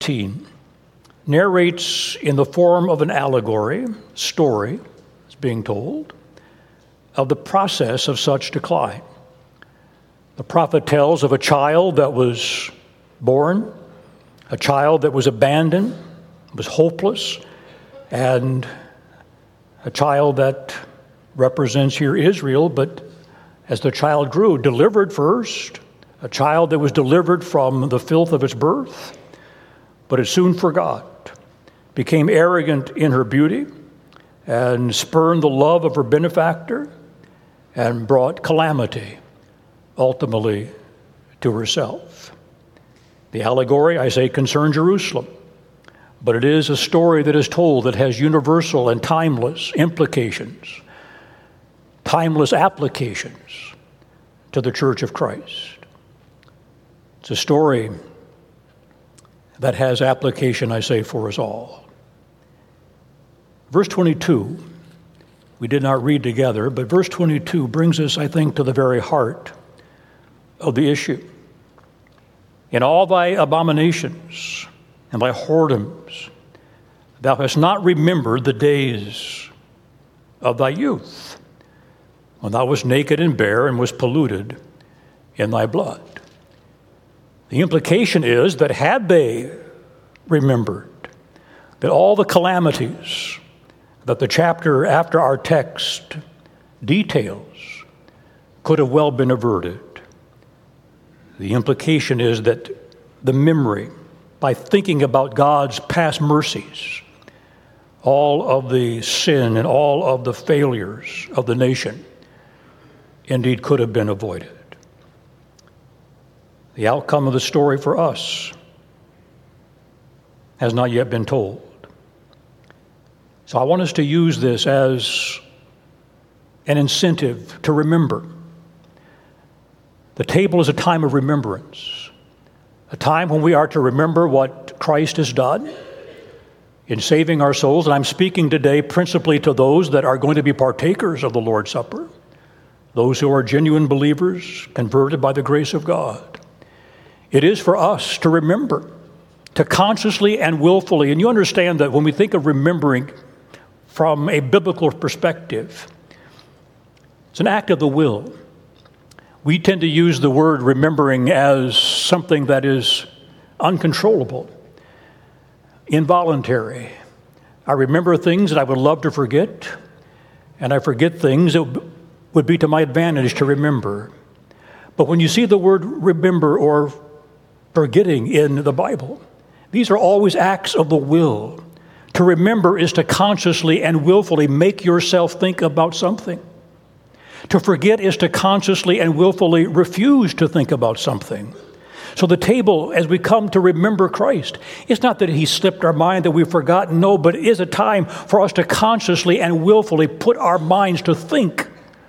narrates in the form of an allegory, story, is being told, of the process of such decline. The prophet tells of a child that was born, a child that was abandoned, was hopeless, and a child that represents here Israel, but as the child grew, delivered first, a child that was delivered from the filth of its birth, but it soon forgot, became arrogant in her beauty, and spurned the love of her benefactor, and brought calamity, ultimately, to herself. The allegory, I say, concerns Jerusalem, but it is a story that is told that has universal and timeless implications, timeless applications to the Church of Christ. It's a story that has application, I say, for us all. Verse 22, we did not read together, but verse 22 brings us, I think, to the very heart of the issue. In all thy abominations and thy whoredoms, thou hast not remembered the days of thy youth, when thou wast naked and bare and was polluted in thy blood. The implication is that had they remembered that all the calamities that the chapter after our text details could have well been averted. The implication is that the memory, by thinking about God's past mercies, all of the sin and all of the failures of the nation, indeed could have been avoided. The outcome of the story for us has not yet been told. So I want us to use this as an incentive to remember. The table is a time of remembrance, a time when we are to remember what Christ has done in saving our souls. And I'm speaking today principally to those that are going to be partakers of the Lord's Supper, those who are genuine believers, converted by the grace of God. It is for us to remember, to consciously and willfully. And you understand that when we think of remembering from a biblical perspective, it's an act of the will. We tend to use the word remembering as something that is uncontrollable, involuntary. I remember things that I would love to forget, and I forget things that would be to my advantage to remember. But when you see the word remember or forgetting in the Bible, these are always acts of the will. To remember is to consciously and willfully make yourself think about something. To forget is to consciously and willfully refuse to think about something. So the table, as we come to remember Christ, it's not that he slipped our mind, that we've forgotten. No, but it is a time for us to consciously and willfully put our minds to think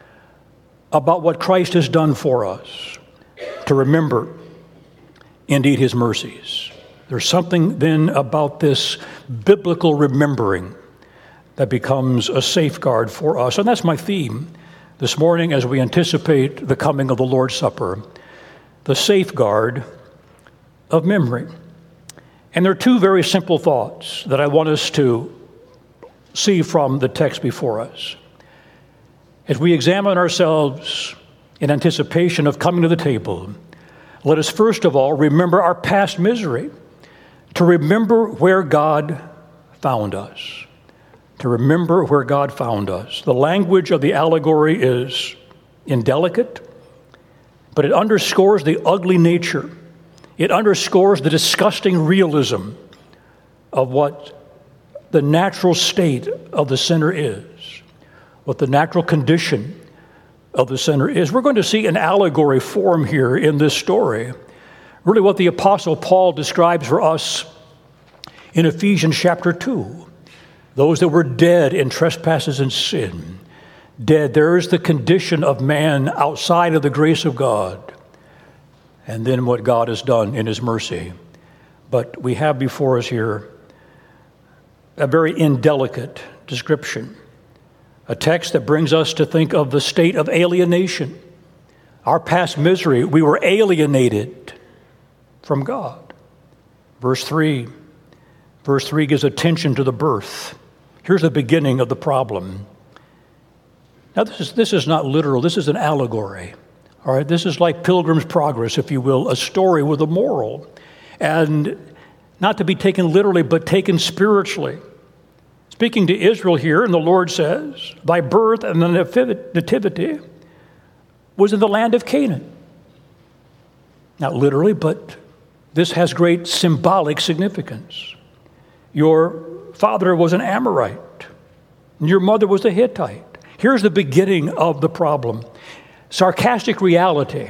about what Christ has done for us, to remember, indeed, his mercies. There's something then about this biblical remembering that becomes a safeguard for us. And that's my theme this morning as we anticipate the coming of the Lord's Supper, the safeguard of memory. And there are two very simple thoughts that I want us to see from the text before us. As we examine ourselves in anticipation of coming to the table, let us first of all remember our past misery, to remember where God found us. To remember where God found us. The language of the allegory is indelicate, but it underscores the ugly nature. It underscores the disgusting realism of what the natural state of the sinner is, what the natural condition of the sinner is. We're going to see an allegory form here in this story. Really what the Apostle Paul describes for us in Ephesians chapter 2. Those that were dead in trespasses and sin. Dead, there is the condition of man outside of the grace of God. And then what God has done in his mercy. But we have before us here a very indelicate description. A text that brings us to think of the state of alienation. Our past misery, we were alienated from God. Verse 3, Verse 3 gives attention to the birth. Here's the beginning of the problem. Now, this is not literal. This is an allegory. All right, this is like Pilgrim's Progress, if you will, a story with a moral. And not to be taken literally, but taken spiritually. Speaking to Israel here, and the Lord says, thy birth and the nativity was in the land of Canaan. Not literally, but this has great symbolic significance. Your father was an Amorite, and your mother was a Hittite. Here's the beginning of the problem. Sarcastic reality.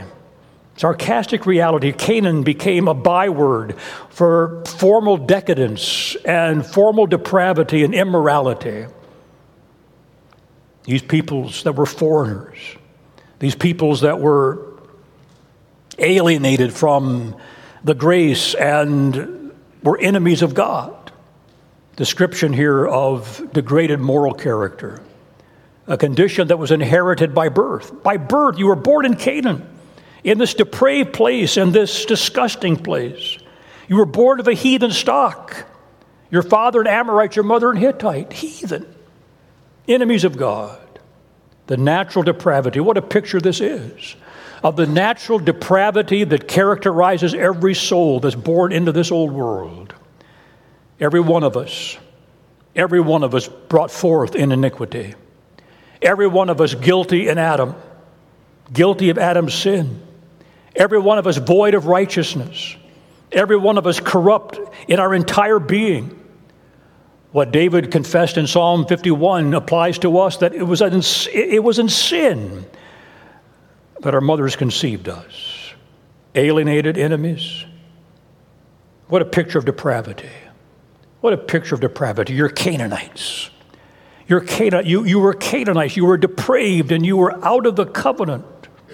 Canaan became a byword for formal decadence and formal depravity and immorality. These peoples that were foreigners, these peoples that were alienated from the grace and were enemies of God. Description here of degraded moral character, a condition that was inherited by birth. By birth, you were born in Canaan, in this depraved place, in this disgusting place. You were born of a heathen stock. Your father an Amorite, your mother an Hittite. Heathen. Enemies of God. The natural depravity. What a picture this is of the natural depravity that characterizes every soul that's born into this old world. Every one of us brought forth in iniquity. Every one of us guilty in Adam, guilty of Adam's sin. Every one of us void of righteousness. Every one of us corrupt in our entire being. What David confessed in Psalm 51 applies to us, that it was in sin that our mothers conceived us. Alienated enemies. What a picture of depravity. What a picture of depravity. You're Canaanites. You were Canaanites. You were depraved and you were out of the covenant.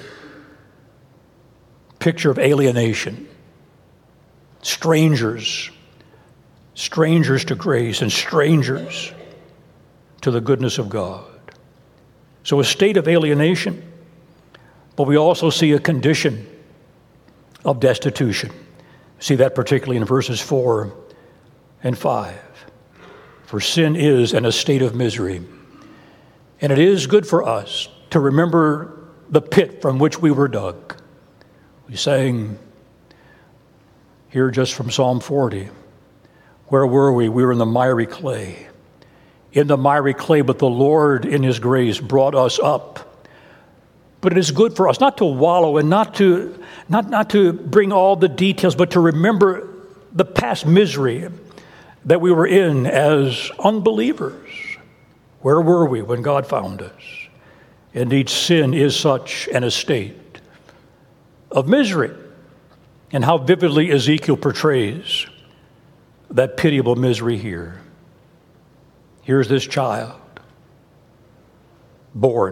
Picture of alienation. Strangers to grace and strangers to the goodness of God. So a state of alienation, but we also see a condition of destitution. See that particularly in verses 4 and 5. For sin is in a state of misery. And it is good for us to remember the pit from which we were dug. We sang here just from Psalm 40. Where were we? We were in the miry clay. In the miry clay, but the Lord in his grace brought us up. But it is good for us not to wallow and not to bring all the details, but to remember the past misery that we were in as unbelievers. Where were we when God found us? Indeed, sin is such an estate of misery. And how vividly Ezekiel portrays that pitiable misery here. Here's this child, born,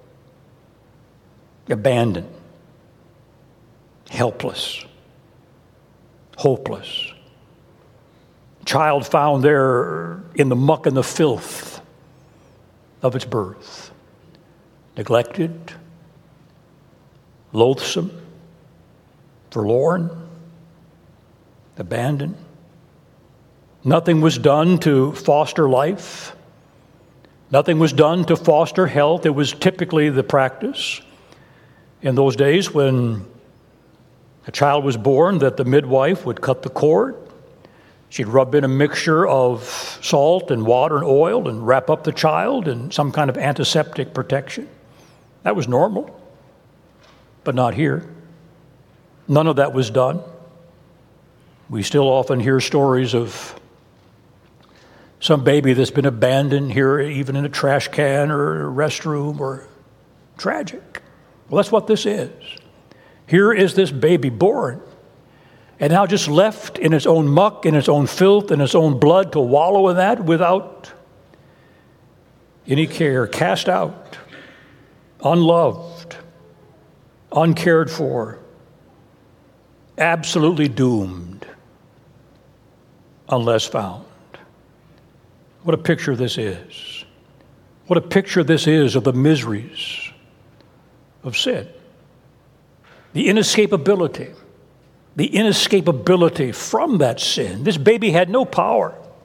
abandoned, helpless, hopeless. Child found there in the muck and the filth of its birth. Neglected, loathsome, forlorn, abandoned. Nothing was done to foster life. Nothing was done to foster health. It was typically the practice in those days when a child was born that the midwife would cut the cord. She'd rub in a mixture of salt and water and oil and wrap up the child in some kind of antiseptic protection. That was normal, but not here. None of that was done. We still often hear stories of some baby that's been abandoned here, even in a trash can or a restroom, or tragic. Well, that's what this is. Here is this baby born, and now just left in its own muck, in its own filth, in its own blood to wallow in that without any care, cast out, unloved, uncared for, absolutely doomed unless found. What a picture this is. What a picture this is of the miseries of sin. The inescapability from that sin. This baby had no power.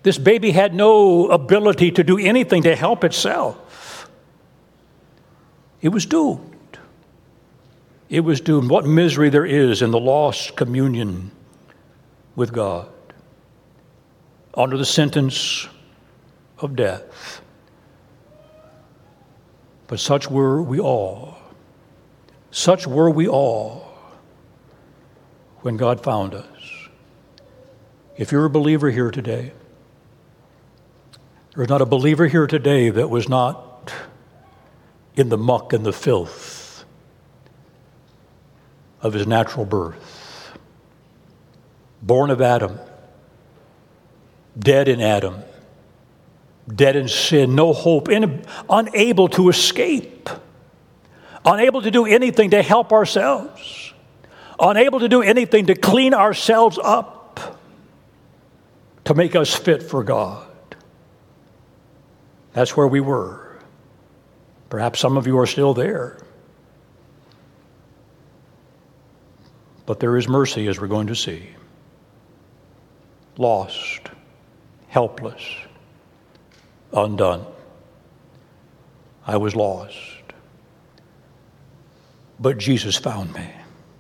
This baby had no ability to do anything to help itself. It was doomed. It was doomed. What misery there is in the lost communion with God under the sentence of death. But such were we all. Such were we all when God found us. If you're a believer here today, there's not a believer here today that was not in the muck and the filth of his natural birth. Born of Adam, dead in Adam, dead in sin, no hope, unable to escape, unable to do anything to help ourselves, unable to do anything to clean ourselves up, to make us fit for God. That's where we were. Perhaps some of you are still there. But there is mercy, as we're going to see. Lost, helpless, undone. I was lost. But Jesus found me.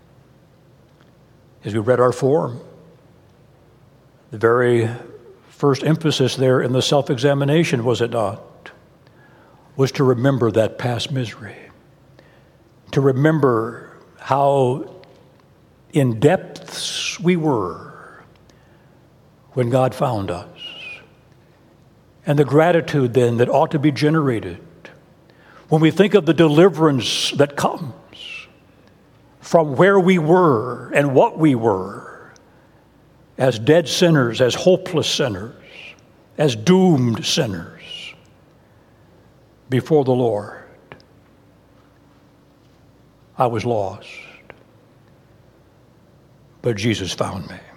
As we read our form, the very first emphasis there in the self-examination, was it not? Was to remember that past misery. To remember how in depths we were when God found us. And the gratitude then that ought to be generated when we think of the deliverance that comes from where we were and what we were as dead sinners, as hopeless sinners, as doomed sinners before the Lord. I was lost, but Jesus found me.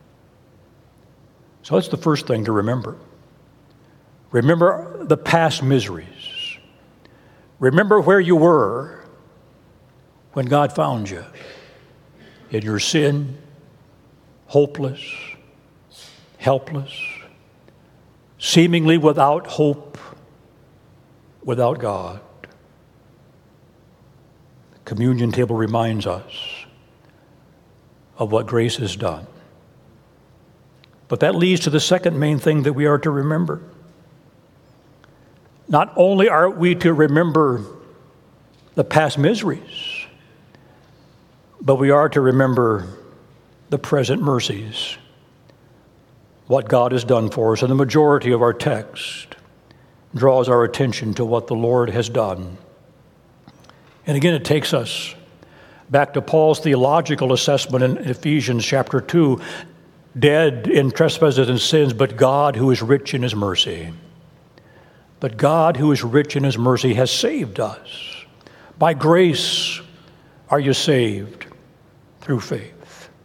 So that's the first thing to remember. Remember the past miseries. Remember where you were when God found you in your sin, hopeless, helpless, seemingly without hope, without God. The communion table reminds us of what grace has done. But that leads to the second main thing that we are to remember. Not only are we to remember the past miseries, but we are to remember the present mercies, what God has done for us. And the majority of our text draws our attention to what the Lord has done. And again, it takes us back to Paul's theological assessment in Ephesians chapter 2, dead in trespasses and sins, but God who is rich in his mercy. But God who is rich in his mercy has saved us. By grace are you saved through faith.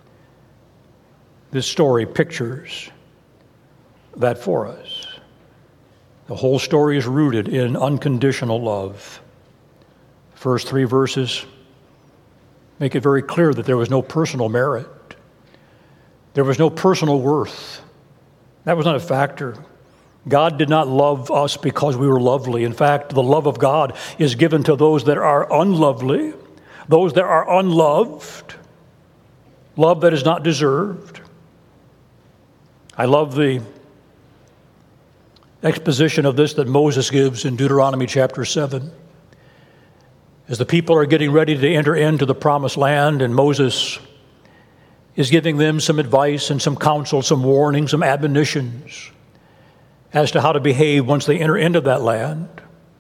This story pictures that for us. The whole story is rooted in unconditional love. First 3 verses make it very clear that there was no personal merit. There was no personal worth. That was not a factor. God did not love us because we were lovely. In fact, the love of God is given to those that are unlovely, those that are unloved, love that is not deserved. I love the exposition of this that Moses gives in Deuteronomy chapter 7. As the people are getting ready to enter into the promised land, and Moses is giving them some advice and some counsel, some warning, some admonitions as to how to behave once they enter into that land.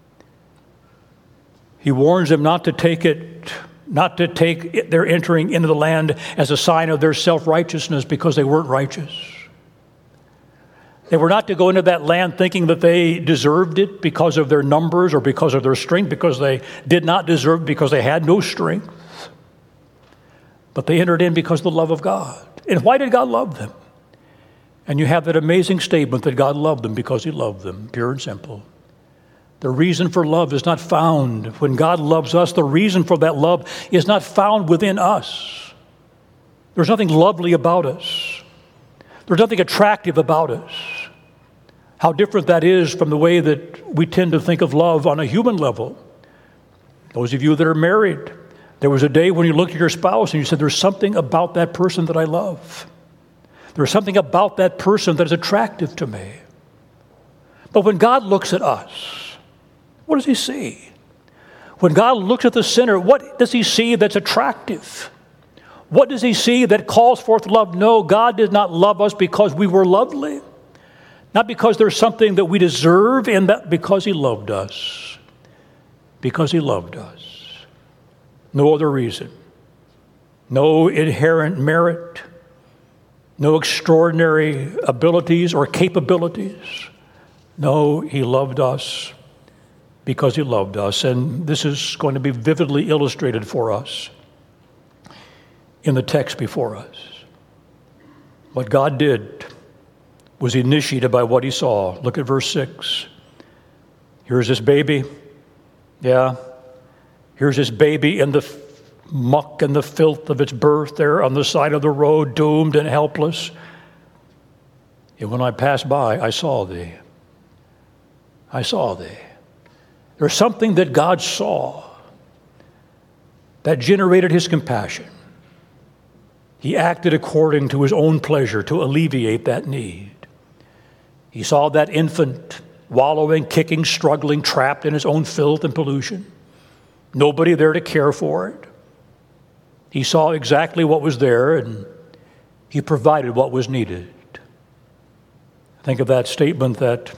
He warns them not to take their entering into the land as a sign of their self-righteousness because they weren't righteous. They were not to go into that land thinking that they deserved it because of their numbers or because of their strength, because they did not deserve it because they had no strength. But they entered in because of the love of God. And why did God love them? And you have that amazing statement that God loved them because he loved them, pure and simple. The reason for love is not found when God loves us. The reason for that love is not found within us. There's nothing lovely about us. There's nothing attractive about us. How different that is from the way that we tend to think of love on a human level. Those of you that are married, there was a day when you looked at your spouse and you said, there's something about that person that I love. There's something about that person that is attractive to me. But when God looks at us, what does he see? When God looks at the sinner, what does he see that's attractive? What does he see that calls forth love? No, God did not love us because we were lovely. Not because there's something that we deserve, and that because he loved us. Because he loved us. No other reason. No inherent merit. No extraordinary abilities or capabilities. No, he loved us because he loved us. And this is going to be vividly illustrated for us in the text before us. What God did was initiated by what he saw. Look at verse 6. Here's this baby. Yeah. Here's this baby in the muck and the filth of its birth there on the side of the road, doomed and helpless. And when I passed by, I saw thee. I saw thee. There's something that God saw that generated his compassion. He acted according to his own pleasure to alleviate that need. He saw that infant wallowing, kicking, struggling, trapped in his own filth and pollution. Nobody there to care for it. He saw exactly what was there, and he provided what was needed. Think of that statement that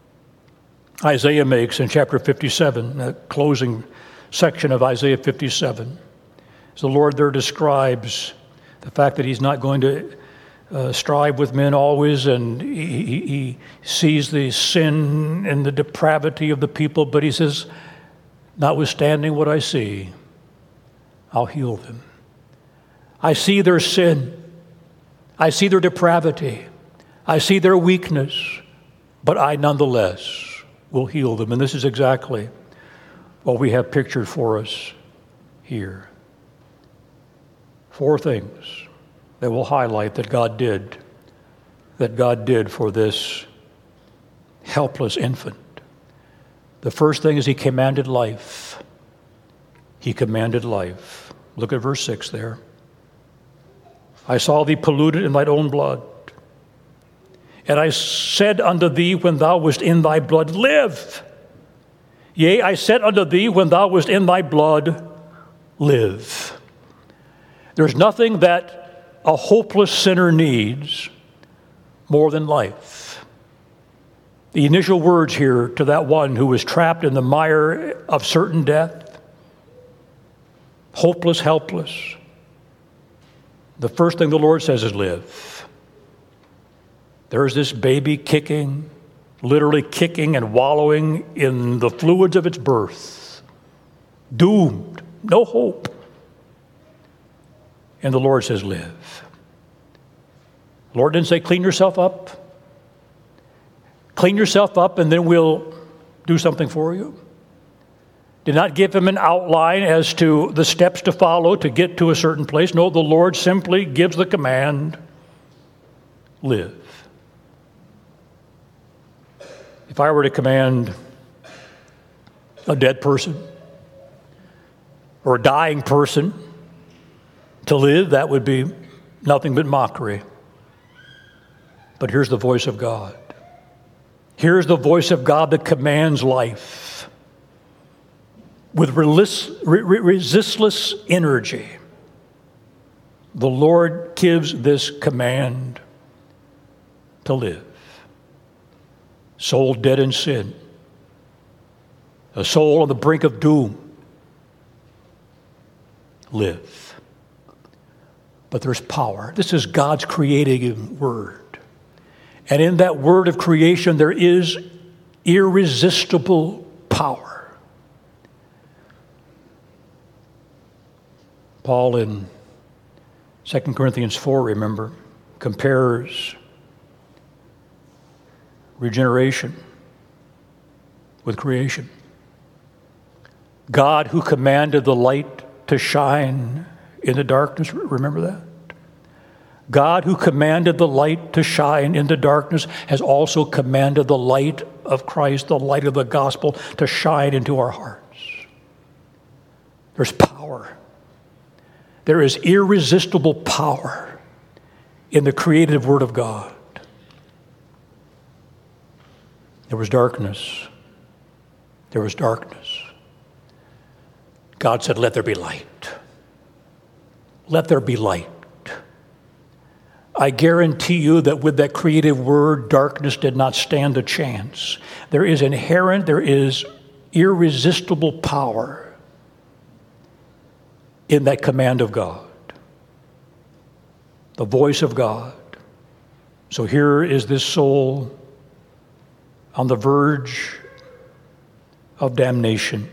Isaiah makes in chapter 57, the closing section of Isaiah 57. As the Lord there describes the fact that he's not going to strive with men always, and he sees the sin and the depravity of the people, but he says, notwithstanding what I see, I'll heal them. I see their sin. I see their depravity. I see their weakness, but I nonetheless will heal them. And this is exactly what we have pictured for us here. 4 things that will highlight that God did for this helpless infant. The first thing is he commanded life. He commanded life. Look at verse 6 there. I saw thee polluted in thine own blood. And I said unto thee when thou wast in thy blood, live. Yea, I said unto thee when thou wast in thy blood, live. There's nothing that a hopeless sinner needs more than life. The initial words here to that one who was trapped in the mire of certain death, hopeless, helpless. The first thing the Lord says is live. There's this baby kicking, literally kicking and wallowing in the fluids of its birth, doomed, no hope. And the Lord says, live. The Lord didn't say, clean yourself up. Clean yourself up and then we'll do something for you. Did not give him an outline as to the steps to follow to get to a certain place. No, the Lord simply gives the command, live. If I were to command a dead person or a dying person to live, that would be nothing but mockery. But here's the voice of God. Here's the voice of God that commands life with resistless energy. The Lord gives this command to live. Soul dead in sin. A soul on the brink of doom. Live. But there's power. This is God's creating word. And in that word of creation, there is irresistible power. Paul in 2 Corinthians 4, remember, compares regeneration with creation. God who commanded the light to shine in the darkness, remember that? God, who commanded the light to shine in the darkness, has also commanded the light of Christ, the light of the gospel, to shine into our hearts. There's power. There is irresistible power in the creative word of God. There was darkness. There was darkness. God said, let there be light. Let there be light. I guarantee you that with that creative word, darkness did not stand a chance. There is irresistible power in that command of God, the voice of God. So here is this soul on the verge of damnation.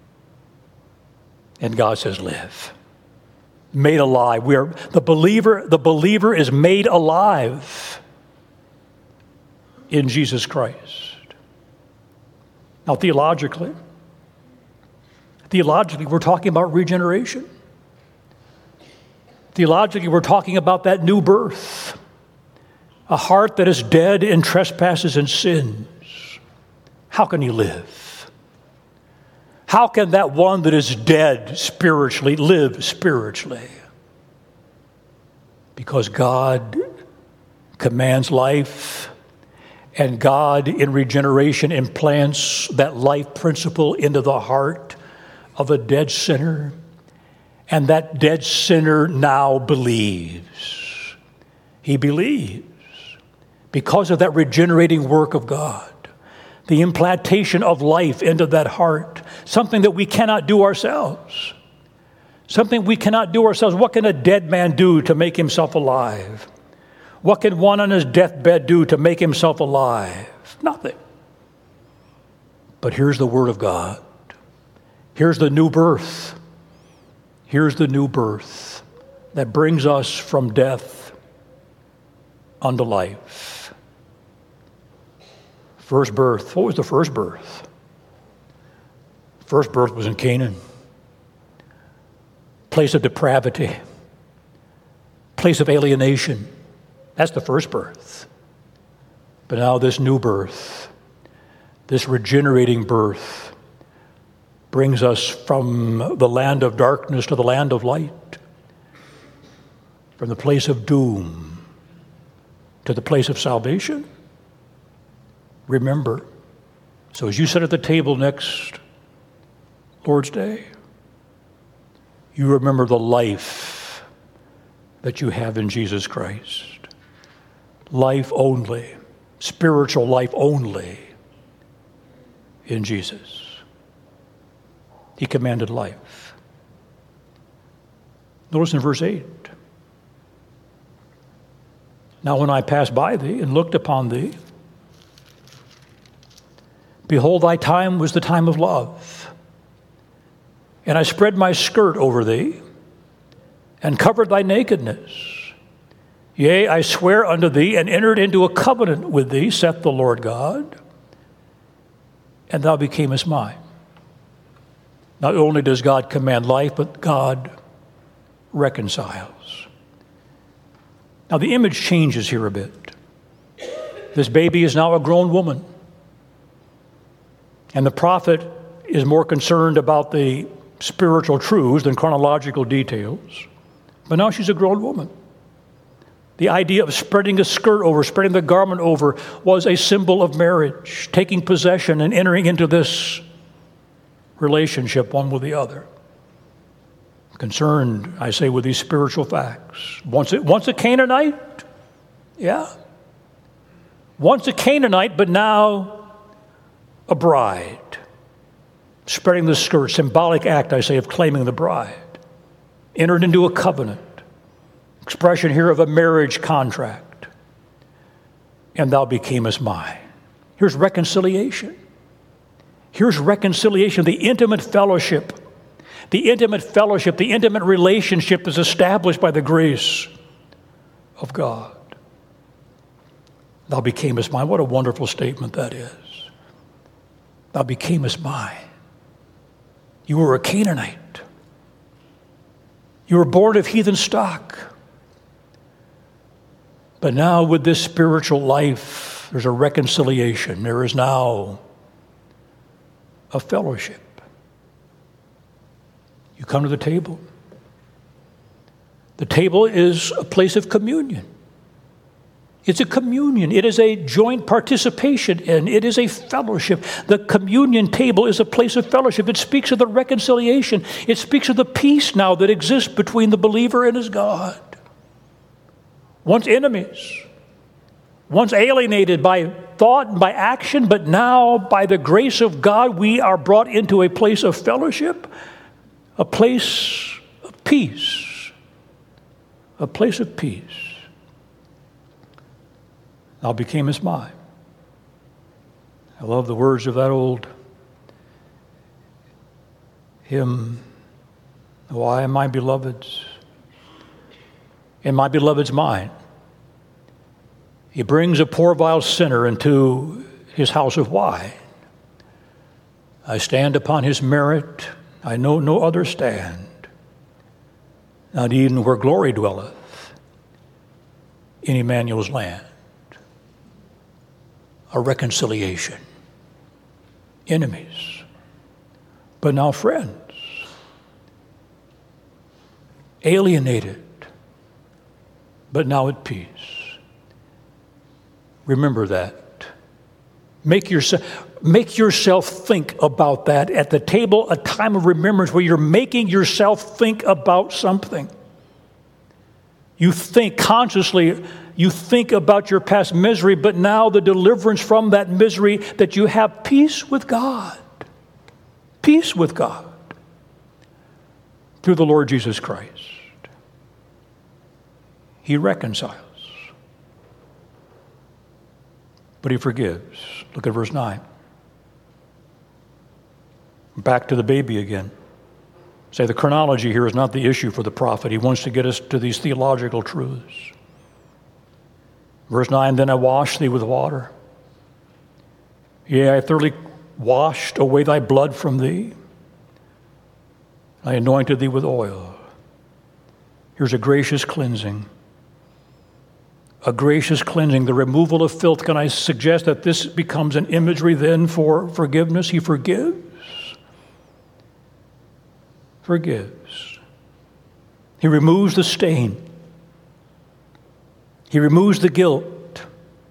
And God says, live. Made alive. The believer is made alive in Jesus Christ. Now, theologically, we're talking about regeneration. Theologically, we're talking about that new birth, a heart that is dead in trespasses and sins. How can you live? How can that one that is dead spiritually live spiritually? Because God commands life, and God in regeneration implants that life principle into the heart of a dead sinner, and that dead sinner now believes. He believes because of that regenerating work of God. The implantation of life into that heart, something that we cannot do ourselves. Something we cannot do ourselves. What can a dead man do to make himself alive? What can one on his deathbed do to make himself alive? Nothing. But here's the Word of God. Here's the new birth. Here's the new birth that brings us from death unto life. First birth. What was the first birth? First birth was in Canaan. Place of depravity. Place of alienation. That's the first birth. But now this new birth, this regenerating birth, brings us from the land of darkness to the land of light, from the place of doom to the place of salvation. Remember, so as you sit at the table next Lord's Day, you remember the life that you have in Jesus Christ. Life only, spiritual life only in Jesus. He commanded life. Notice in verse 8. Now when I passed by thee and looked upon thee, behold, thy time was the time of love. And I spread my skirt over thee and covered thy nakedness. Yea, I swear unto thee and entered into a covenant with thee, saith the Lord God, and thou becamest mine. Not only does God command life, but God reconciles. Now the image changes here a bit. This baby is now a grown woman. And the prophet is more concerned about the spiritual truths than chronological details. But now she's a grown woman. The idea of spreading the skirt over, spreading the garment over, was a symbol of marriage, taking possession and entering into this relationship one with the other. Concerned, I say, with these spiritual facts. Once a Canaanite, yeah. Once a Canaanite, but now a bride. Spreading the skirt, symbolic act, I say, of claiming the bride. Entered into a covenant. Expression here of a marriage contract. And thou becamest mine. Here's reconciliation. Here's reconciliation, the intimate fellowship. The intimate relationship is established by the grace of God. Thou becamest mine. What a wonderful statement that is. Thou becamest mine. You were a Canaanite. You were born of heathen stock. But now with this spiritual life, there's a reconciliation. There is now a fellowship. You come to the table. The table is a place of communion. It's a communion. It is a joint participation, and it is a fellowship. The communion table is a place of fellowship. It speaks of the reconciliation. It speaks of the peace now that exists between the believer and his God. Once enemies, once alienated by thought and by action, but now by the grace of God, we are brought into a place of fellowship, a place of peace. A place of peace. Thou becamest mine. I love the words of that old hymn. Oh, I am my beloved's, and my beloved's mine. He brings a poor vile sinner into his house of wine. I stand upon his merit. I know no other stand. Not even where glory dwelleth, in Emmanuel's land. A reconciliation. Enemies, but now friends. Alienated, but now at peace. Remember that. Make yourself think about that at the table, a time of remembrance where you're making yourself think about something. You think consciously, you think about your past misery, but now the deliverance from that misery, that you have peace with God. Peace with God through the Lord Jesus Christ. He reconciles, but he forgives. Look at verse 9. Back to the baby again. Say the chronology here is not the issue for the prophet. He wants to get us to these theological truths. Verse 9, then I washed thee with water. Yea, I thoroughly washed away thy blood from thee. I anointed thee with oil. Here's a gracious cleansing. A gracious cleansing, the removal of filth. Can I suggest that this becomes an imagery then for forgiveness? He forgives. Forgives. He removes the stain. He removes the guilt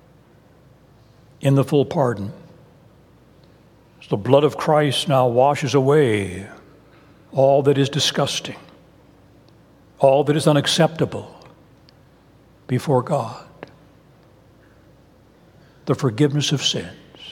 in the full pardon. So the blood of Christ now washes away all that is disgusting, all that is unacceptable before God. The forgiveness of sins.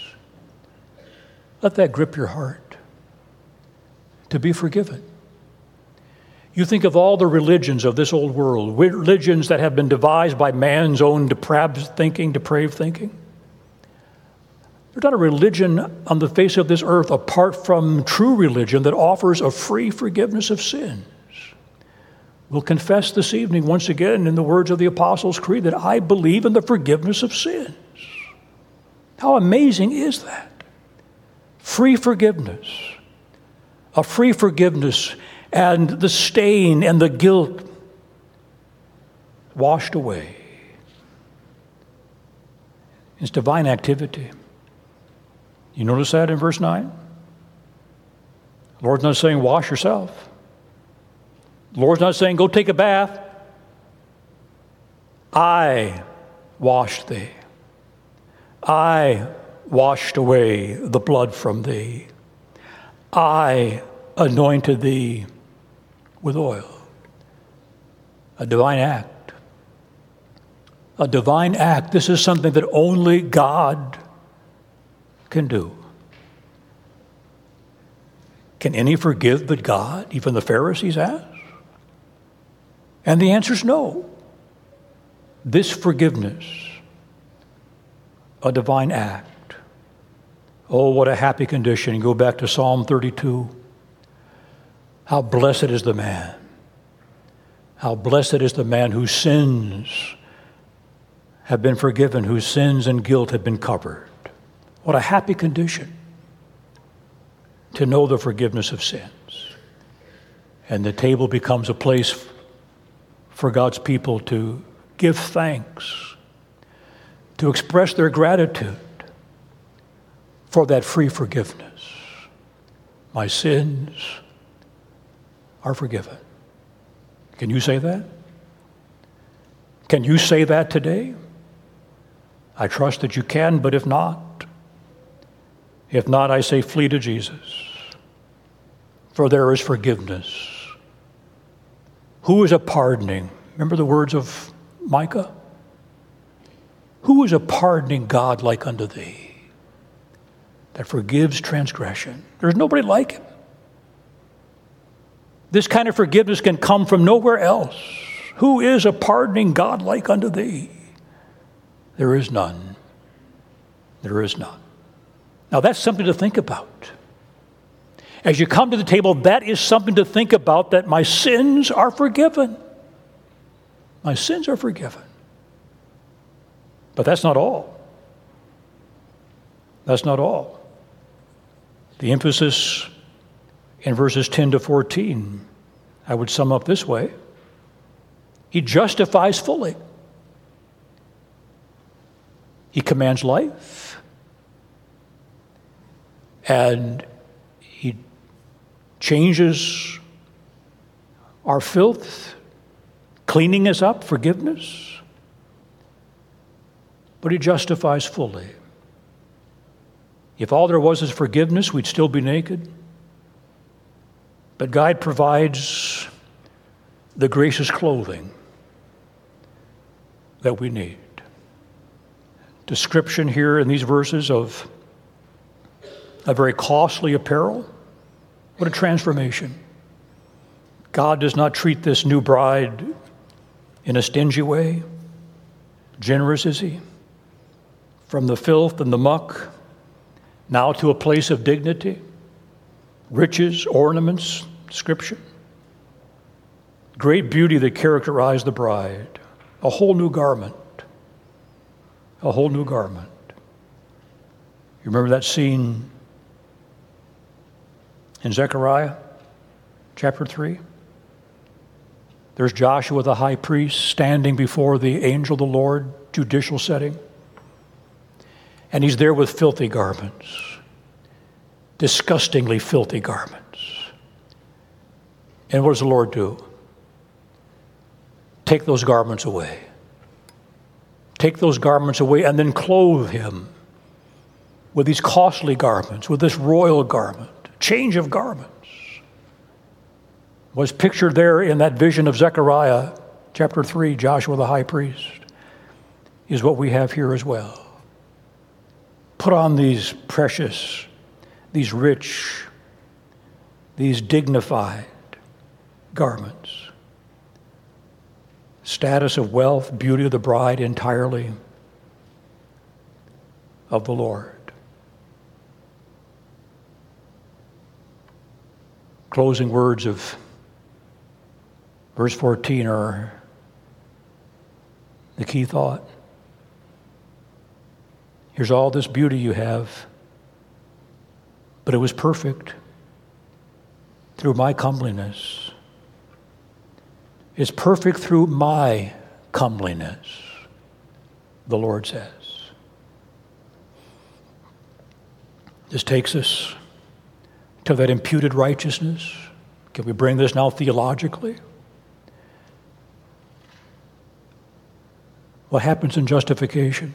Let that grip your heart. To be forgiven. You think of all the religions of this old world, religions that have been devised by man's own depraved thinking. There's not a religion on the face of this earth apart from true religion that offers a free forgiveness of sins. We'll confess this evening once again in the words of the Apostles' Creed that I believe in the forgiveness of sins. How amazing is that? Free forgiveness. A free forgiveness, and the stain and the guilt washed away. It's divine activity. You notice that in verse 9? The Lord's not saying wash yourself. The Lord's not saying go take a bath. I washed thee. I washed away the blood from thee. I anointed thee with oil. A divine act. A divine act. This is something that only God can do. Can any forgive but God? Even the Pharisees asked. And the answer is no. This forgiveness, a divine act. Oh, what a happy condition. You go back to Psalm 32. How blessed is the man. How blessed is the man whose sins have been forgiven, whose sins and guilt have been covered. What a happy condition to know the forgiveness of sins. And the table becomes a place for God's people to give thanks to express their gratitude for that free forgiveness. My sins are forgiven. Can you say that? Can you say that today? I trust that you can, but if not, I say flee to Jesus, for there is forgiveness. Who is a pardoning? Remember the words of Micah? Who is a pardoning God like unto thee, that forgives transgression? There's nobody like him. This kind of forgiveness can come from nowhere else. Who is a pardoning God like unto thee? There is none. There is none. Now that's something to think about. As you come to the table, that is something to think about, that my sins are forgiven. My sins are forgiven. But that's not all. That's not all. The emphasis in verses 10 to 14, I would sum up this way. He justifies fully. He commands life. And he changes our filth, cleaning us up, forgiveness. But he justifies fully. If all there was is forgiveness, we'd still be naked. But God provides the gracious clothing that we need. Description here in these verses of a very costly apparel. What a transformation. God does not treat this new bride in a stingy way. Generous is he. From the filth and the muck, now to a place of dignity, riches, ornaments, description. Great beauty that characterized the bride. A whole new garment. A whole new garment. You remember that scene in Zechariah chapter 3? There's Joshua the high priest standing before the angel of the Lord, judicial setting. And he's there with filthy garments, disgustingly filthy garments. And what does the Lord do? Take those garments away. Take those garments away and then clothe him with these costly garments, with this royal garment, change of garments. Was pictured there in that vision of Zechariah chapter 3, Joshua the high priest, is what we have here as well. Put on these precious, these rich, these dignified garments. Status of wealth, beauty of the bride, entirely of the Lord. Closing words of verse 14 are the key thought. Here's all this beauty you have, but it was perfect through my comeliness. It's perfect through my comeliness, the Lord says. This takes us to that imputed righteousness. Can we bring this now theologically? What happens in justification?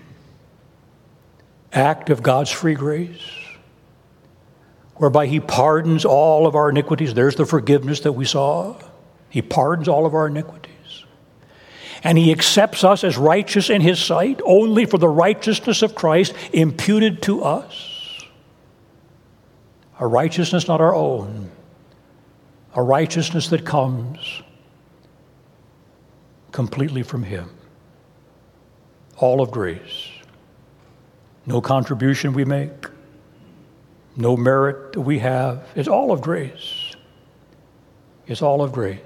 Act of God's free grace, whereby he pardons all of our iniquities. There's the forgiveness that we saw. He pardons all of our iniquities. And he accepts us as righteous in his sight only for the righteousness of Christ imputed to us. A righteousness not our own. A righteousness that comes completely from him. All of grace. No contribution we make. No merit that we have. It's all of grace. It's all of grace.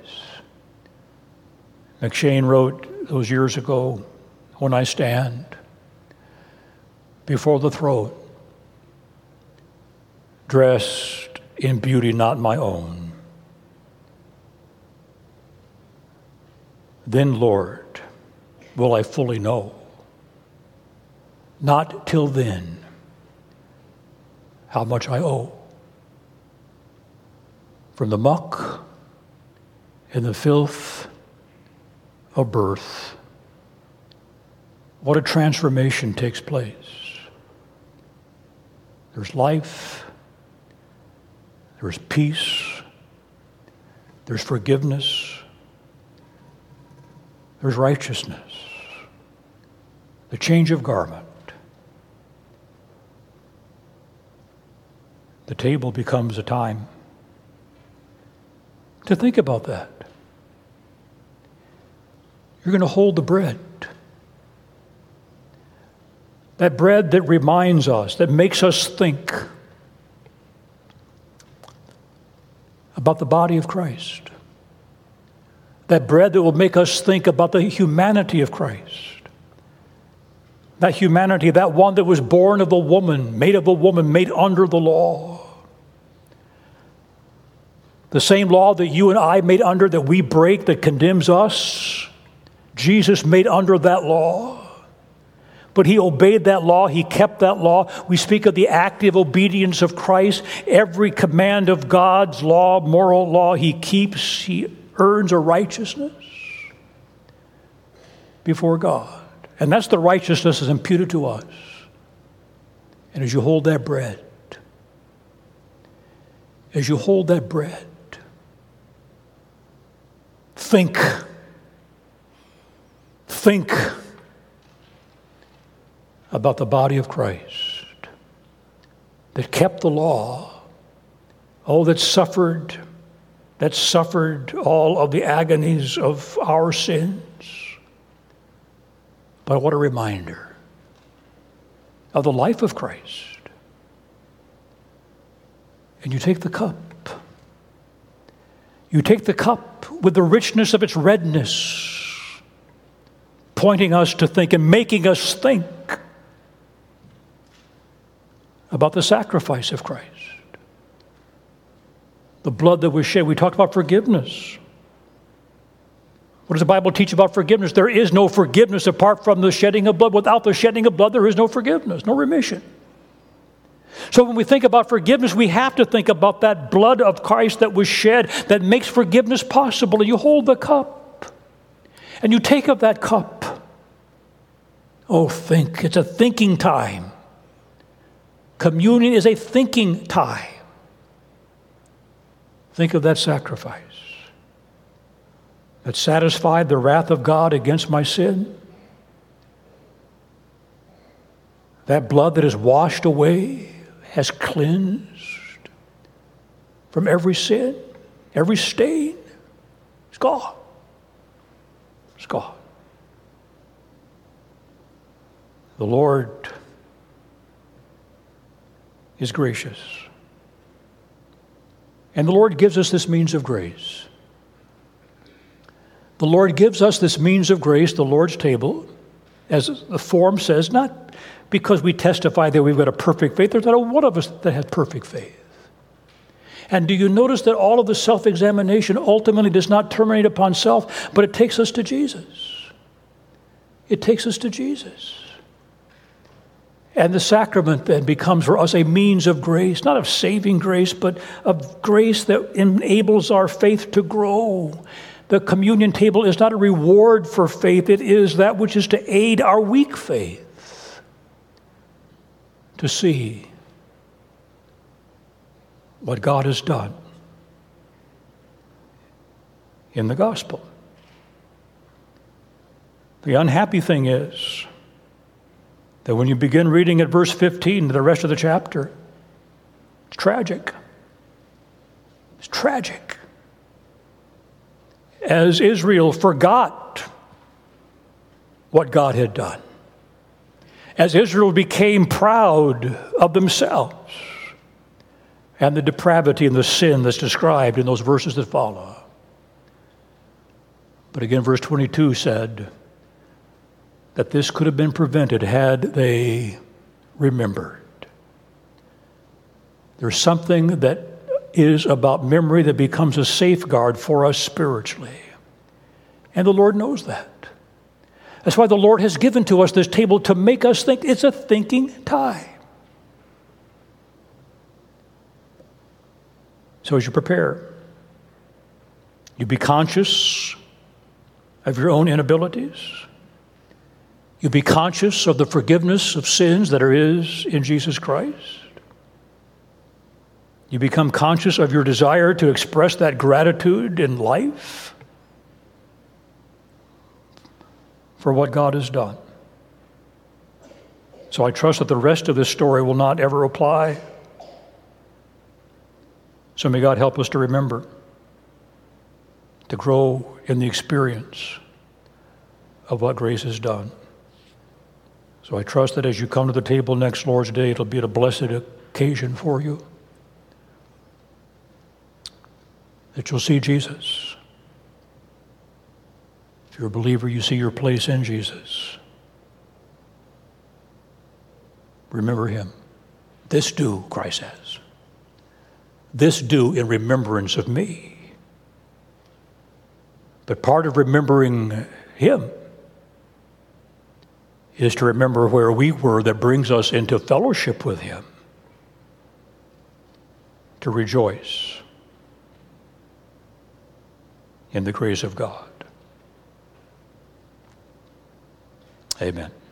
McShane wrote those years ago, when I stand before the throne, dressed in beauty not my own, then, Lord, will I fully know not till then, how much I owe. From the muck and the filth of birth, what a transformation takes place. There's life, there's peace, there's forgiveness, there's righteousness, the change of garment. The table becomes a time to think about that. You're going to hold the bread. That bread that reminds us, that makes us think about the body of Christ. That bread that will make us think about the humanity of Christ. That humanity, that one that was born of a woman, made under the law. The same law that you and I made under, that we break, that condemns us. Jesus made under that law. But he obeyed that law. He kept that law. We speak of the active obedience of Christ. Every command of God's law, moral law, he keeps. He earns a righteousness before God. And that's the righteousness that's imputed to us. And as you hold that bread, think about the body of Christ that kept the law, that suffered all of the agonies of our sins. But what a reminder of the life of Christ. And you take the cup. You take the cup with the richness of its redness, pointing us to think and making us think about the sacrifice of Christ. The blood that was shed. We talked about forgiveness. What does the Bible teach about forgiveness? There is no forgiveness apart from the shedding of blood. Without the shedding of blood, there is no forgiveness, no remission. So when we think about forgiveness, we have to think about that blood of Christ that was shed that makes forgiveness possible. And you hold the cup and you take of that cup. Oh, think. It's a thinking time. Communion is a thinking time. Think of that sacrifice that satisfied the wrath of God against my sin. That blood that has washed away, has cleansed from every sin, every stain. It's gone. It's gone. The Lord is gracious. And the Lord gives us this means of grace. The Lord gives us this means of grace, the Lord's table, as the form says, not because we testify that we've got a perfect faith. There's not one of us that has perfect faith. And do you notice that all of the self-examination ultimately does not terminate upon self, but it takes us to Jesus. It takes us to Jesus. And the sacrament then becomes for us a means of grace, not of saving grace, but of grace that enables our faith to grow. The communion table is not a reward for faith. It is that which is to aid our weak faith to see what God has done in the gospel. The unhappy thing is that when you begin reading at verse 15 to the rest of the chapter, it's tragic. It's tragic. As Israel forgot what God had done, as Israel became proud of themselves and the depravity and the sin that's described in those verses that follow. But again, verse 22 said that this could have been prevented had they remembered. There's something that is about memory that becomes a safeguard for us spiritually. And the Lord knows that. That's why the Lord has given to us this table to make us think. It's a thinking time. So as you prepare, you be conscious of your own inabilities. You be conscious of the forgiveness of sins that there is in Jesus Christ. You become conscious of your desire to express that gratitude in life for what God has done. So I trust that the rest of this story will not ever apply. So may God help us to remember, to grow in the experience of what grace has done. So I trust that as you come to the table next Lord's Day, it'll be a blessed occasion for you. That you'll see Jesus. If you're a believer, you see your place in Jesus. Remember him. This do, Christ says. This do in remembrance of me. But part of remembering him is to remember where we were that brings us into fellowship with him. To rejoice in the grace of God. Amen.